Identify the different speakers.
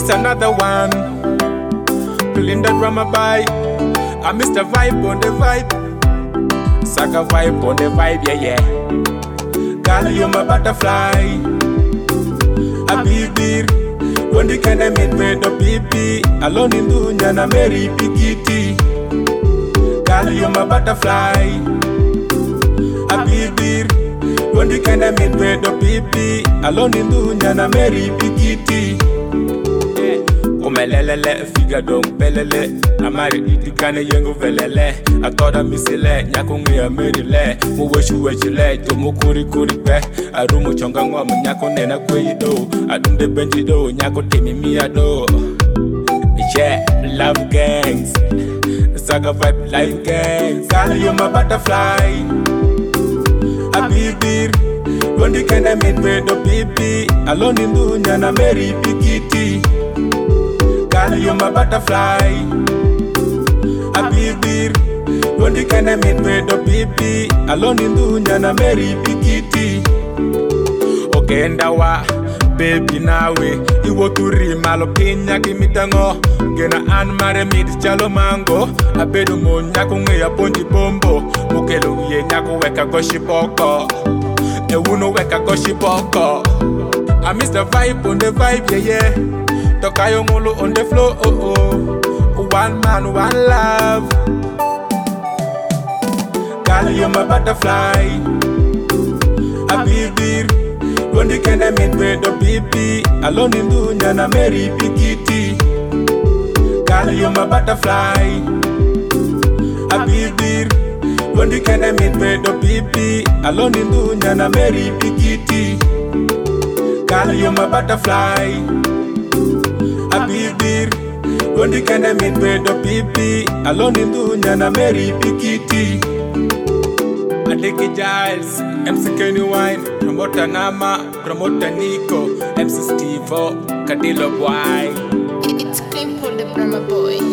Speaker 1: It's another one. Pulling the drama by. I miss the vibe on the vibe. Saka vibe on the vibe, yeah, yeah. Girl, you're my butterfly. A bibir. When the kind of meet with the baby. Alone in dunya na Mary Pikiti. Girl, you're my butterfly. A bibir. When the kind of meet with the baby. Alone in dunya na Mary Pikiti. Omelelele, figure don't pelele. Amari itikane yengu velele. Atoda misile, nyakungi ya merile. Muweshu wechile, tomu kuri kuri pe. Arumu chonga ngoma, nyako nena kwe do. Adunde benji do, nyako temi miya do. Yeah, love gangs. Saga vibe, life gangs. Girl, you're my butterfly. A bibir. When the kind of meet with the baby. Alone in dunya na Mary Pikiti. Girl, you're my butterfly. A bibir. When the kind of meet with the baby. Alone in dunya na Mary Pikiti. Okay, ndawa baby nawe. Iwo turi malo pinya kimitango. Gena an mare mid chalo mango. Abedo mo nyako ngeya ponji bombo. Mukelo ye nyako weka goshi poko. Ewuno weka goshi poko. I miss the vibe on the vibe, yeah, yeah. Tokayo ngolo on the floor, oh oh. One man, one love. Girl, you're my butterfly. A bibir. When the kind of meet with the baby. Alone in dunya na Mary Pikiti. Girl, you're my butterfly. A bibir. When the kind of meet with the baby. Alone in dunya na Mary Pikiti. Girl, you're my butterfly. A bibir. When the kind of meet with the baby. Alone in dunya na Mary Pikiti. Adeki Giles, MC Kenny Wine, Promoter Nama, Promoter Nico, MC Steve, Kadilo Boy.
Speaker 2: It's Clean for the Brahma Boy.